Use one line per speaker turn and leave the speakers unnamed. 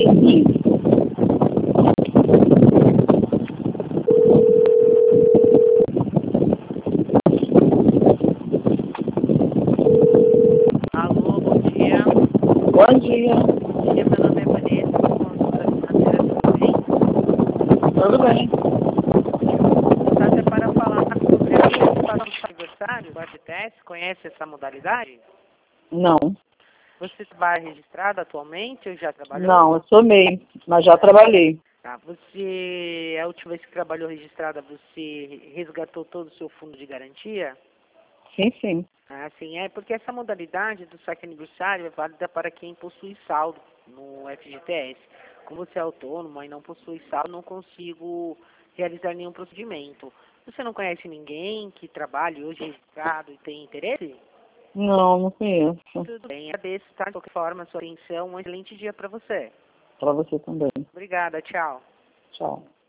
Alô, bom dia.
Bom dia.
Bom dia, meu nome é Vanessa, sou consultora financeira, tudo bem?
Tudo bem?
Tá para falar sobre a participação do aniversário do FTS, conhece essa modalidade?
Não.
Você trabalha registrado atualmente ou já trabalhou?
Não, eu sou MEI, mas já trabalhei.
Tá, a última vez que trabalhou registrada, você resgatou todo o seu fundo de garantia?
Sim, sim.
Ah, sim, porque essa modalidade do saque aniversário é válida para quem possui saldo no FGTS. Como você é autônomo e não possui saldo, não consigo realizar nenhum procedimento. Você não conhece ninguém que trabalhe hoje registrado e tem interesse?
Não, não conheço.
Tudo bem, agradeço, tá? De qualquer forma, a sua atenção, um excelente dia para você.
Para você também.
Obrigada, tchau.
Tchau.